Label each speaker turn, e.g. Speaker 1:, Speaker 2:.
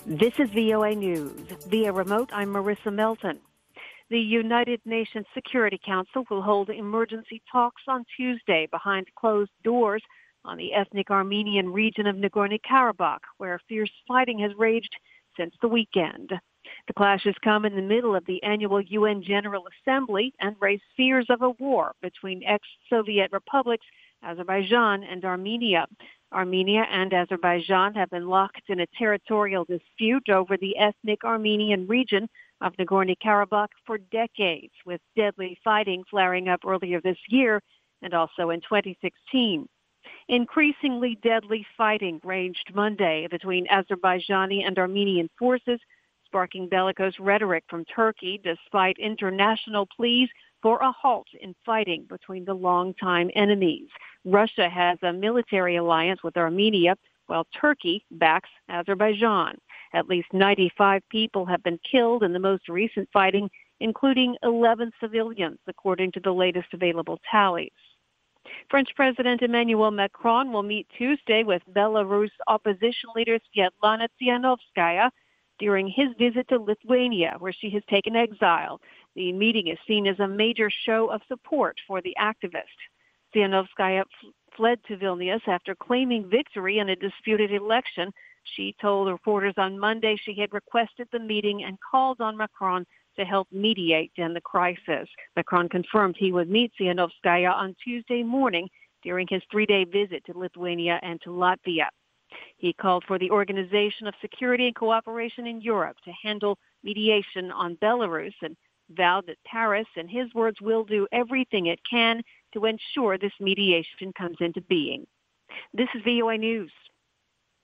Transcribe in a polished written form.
Speaker 1: This is VOA News. Via remote, I'm Marissa Melton. The United Nations Security Council will hold emergency talks on Tuesday behind closed doors on the ethnic Armenian region of Nagorno-Karabakh, where fierce fighting has raged since the weekend. The clashes come in the middle of the annual UN General Assembly and raise fears of a war between ex-Soviet republics Azerbaijan and Armenia. Armenia and Azerbaijan have been locked in a territorial dispute over the ethnic Armenian region of Nagorno-Karabakh for decades, with deadly fighting flaring up earlier this year and also in 2016. Increasingly deadly fighting raged Monday between Azerbaijani and Armenian forces, sparking bellicose rhetoric from Turkey despite international pleas for a halt in fighting between the longtime enemies. Russia has a military alliance with Armenia, while Turkey backs Azerbaijan. At least 95 people have been killed in the most recent fighting, including 11 civilians, according to the latest available tallies. French President Emmanuel Macron will meet Tuesday with Belarus opposition leader Svetlana Tsikhanouskaya during his visit to Lithuania, where she has taken exile. The meeting is seen as a major show of support for the activist. Tsikhanouskaya fled to Vilnius after claiming victory in a disputed election. She told reporters on Monday she had requested the meeting and called on Macron to help mediate in the crisis. Macron confirmed he would meet Tsikhanouskaya on Tuesday morning during his three-day visit to Lithuania and to Latvia. He called for the Organization of Security and Cooperation in Europe to handle mediation on Belarus and vowed that Paris, in his words, will do everything it can to ensure this mediation comes into being. This is VOA News.